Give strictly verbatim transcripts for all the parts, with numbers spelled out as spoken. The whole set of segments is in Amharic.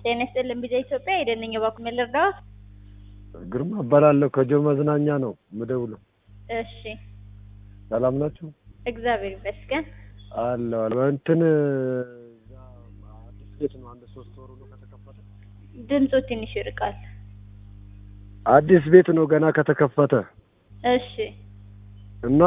ጤና ይስጥልኝ ቢዛ ኢትዮጵያ የደነኛ ባኩ መልርዳው ግርማ እባላለሁ ከጆ መዝናኛ ነው ምደውለው። እሺ ሰላም ናችሁ? እግዚአብሔር ይመስገን አለው አለው እንትን አዲስ ቤት ነው አንድ ሶስት ወር ነው ከተከፈተ። ድምፁ ትንሽ ይርቃል። አዲስ ቤት ነው ገና ከተከፈተ። እሺ እና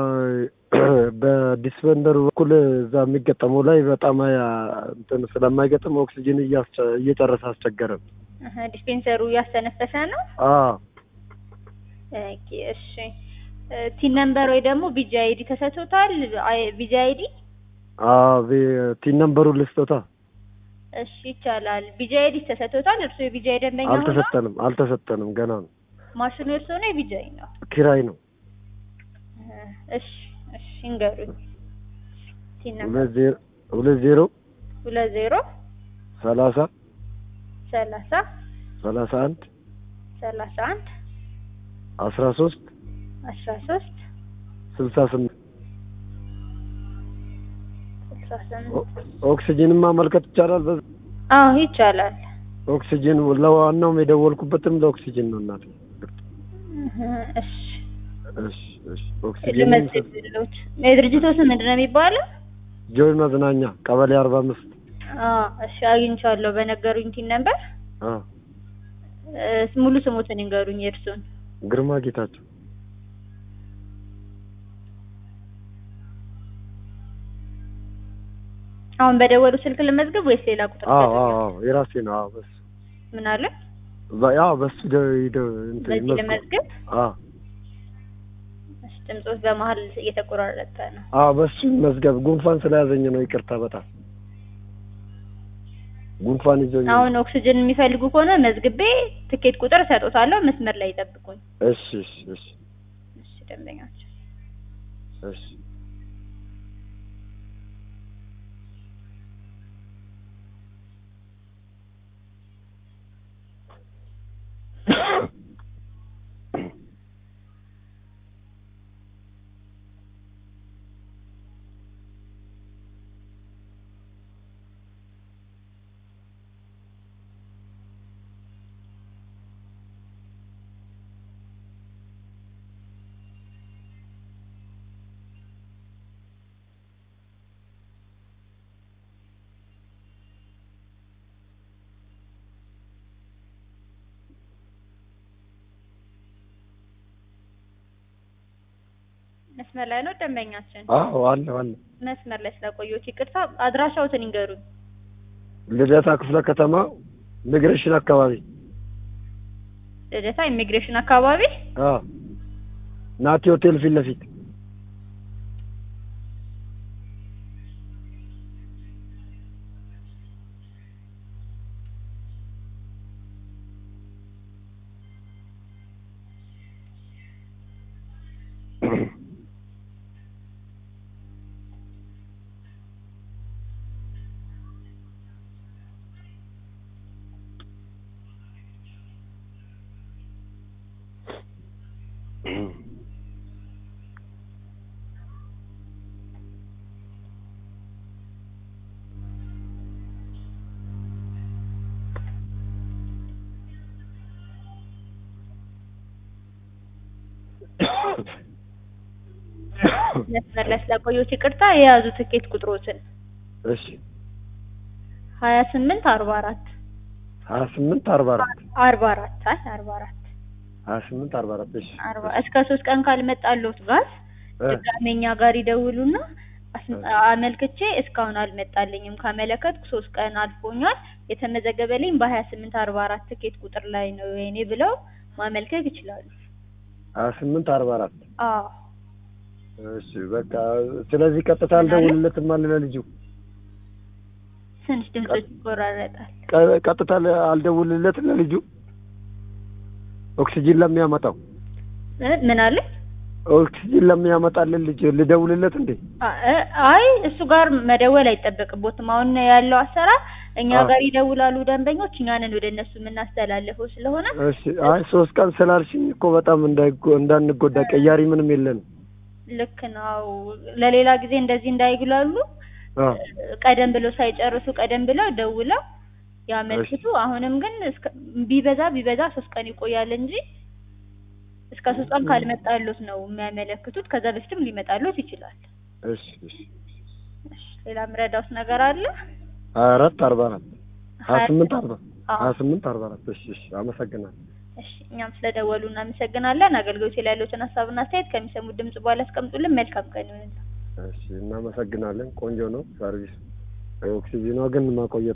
በዲስፔንደር በኩል እዛ የሚገጠመው ላይ በጣም እንትን ስለማይገጥም ኦክሲጅን እየጨረሰ አስቸገረን። አሃ ዲስፔንሰሩ ያስተነፈሰ ነው? አዎ ኦኬ እሺ ቲ ነምበር ወይ ደግሞ ቢጂ አይዲ ተሰጥቶታል? ቢጂ አይዲ አዎ ቲ ነምበሩ ልስጦታ? እሺ ይቻላል። ቢጂ አይዲ ተሰጥቶታል? እርሱ የቢጂ አይዲ ደንበኛ ነው? አልተሰጠንም አልተሰጠንም ገና ነው። ማሽኑ እርሱ ነው የቢጂ አይዲ ነው? ኪራይ ነው። እሺ እሺ እንገሩኝ። ቲ ነምበር ሁለት ዜሮ ሁለት ዜሮ ሁለት ዜሮ ሰላሳ ሰላሳ ሰላሳ አንድ ሰላሳ አንድ አስራ ሶስት አስራ ሶስት ስልሳ ስምንት ስልሳ ስምንት ኦክሲጅን ማመልከት ይቻላል? በዛ አዎ ይቻላል። ኦክሲጅን ለዋናው የደወልኩበትም ለኦክሲጅን ነው እናት። እሺ እሺ እሺ ኦክሲጅን ለመስጠት የድርጅቱ ስም ምንድን ነው የሚባለው? ጆይ መዝናኛ ቀበሌ አርባ አምስት። አዎ እሺ አግኝቻለሁ በነገሩኝ ቲ ነምበር። አዎ ሙሉ ስሙትን ይንገሩኝ የእርሱን። ግርማ ጌታቸው። አሁን በደወሉ ስልክ ለመዝገብ ወይስ ሌላ ቁጥር? አዎ አዎ የራሴ ነው። አዎ በስ ምን አለ? ያው በሱ ደው እንትን ለመዝገብ። አዎ እሺ ድምጾች በመሃል እየተቆራረጠ ነው። አዎ በሱ መዝገብ ጉንፋን ስለያዘኝ ነው። ይቅርታ በጣም ጉንፋን ይዞኝ። አሁን ኦክሲጅን የሚፈልጉ ከሆነ መዝግቤ ትኬት ቁጥር ሰጥቶታለሁ። መስመር ላይ ይጠብቁኝ። እሺ እሺ እሺ እሺ ደንበኛችን እሺ መስመር ላይ ነው ደንበኛችን? አዎ አለ አለ። መስመር ላይ ስለቆየሁት ይቅርታ። አድራሻውትን ይንገሩኝ። ልደታ ክፍለ ከተማ ኢሚግሬሽን አካባቢ። ልደታ ኢሚግሬሽን አካባቢ? አዎ ናቲ ሆቴል ፊት ለፊት። መስመር ላይ ስለቆየሁት ይቅርታ። የያዙ ትኬት ቁጥሮችን። እሺ ሀያ ስምንት አርባ አራት ሀያ ስምንት አርባ አራት አርባ አራት አይ አርባ አራት ሀያ ስምንት አርባ አራት እሺ አርባ እስከ ሶስት ቀን ካልመጣልዎት ጋር ድጋሜ እኛ ጋር ይደውሉና አመልክቼ እስካሁን አልመጣልኝም ካመለከትኩ ሶስት ቀን አልፎኛል የተመዘገበልኝ በሀያ ስምንት አርባ አራት ትኬት ቁጥር ላይ ነው የኔ ብለው ማመልከት ይችላሉ። ሀያ ስምንት አርባ አራት አዎ እሺ በቃ ስለዚህ ቀጥታ አልደውልለትም ማለት ለልጁ። ትንሽ ድምጾች ይቆራረጣል። ቀጥታ አልደውልለትም ለልጁ ኦክሲጅን ለሚያመጣው። ምን አለ? ኦክሲጅን ለሚያመጣልን ልጅ ልደውልለት እንዴ? አይ እሱ ጋር መደወል አይጠበቅቦትም። አሁን ያለው አሰራር እኛ ጋር ይደውላሉ ደንበኞች፣ እኛ ነን ወደ እነሱ የምናስተላልፈው ስለሆነ። እሺ አይ ሶስት ቀን ስላልሽኝ እኮ በጣም እንዳንጎዳ ቀያሪ ምንም የለንም። ልክ ነው። ለሌላ ጊዜ እንደዚህ እንዳይግላሉ ቀደም ብለው ሳይጨርሱ ቀደም ብለው ደውለው ያመልክቱ። አሁንም ግን እስከ ቢበዛ ቢበዛ ሶስት ቀን ይቆያል እንጂ እስከ ሶስት ቀን ካልመጣሉት ነው የሚያመለክቱት። ከዛ በፊትም ሊመጣሉት ይችላል። እሺ እሺ እሺ ሌላ ምረዳውስ ነገር አለ? አራት አርባ አራት ሀያ ስምንት አርባ አዎ ሀያ ስምንት አርባ አራት እሺ እሺ አመሰግናለሁ። እሺ እኛም ስለደወሉ እናመሰግናለን። አገልግሎት ላይ ያሉትን ሀሳብና አስተያየት ከሚሰሙት ድምጽ በኋላ አስቀምጡልን። መልካም ቀን ይሁንልን። እሺ እናመሰግናለን። ቆንጆ ነው ሰርቪስ። ኦክሲጂኗ ግን ማቆየት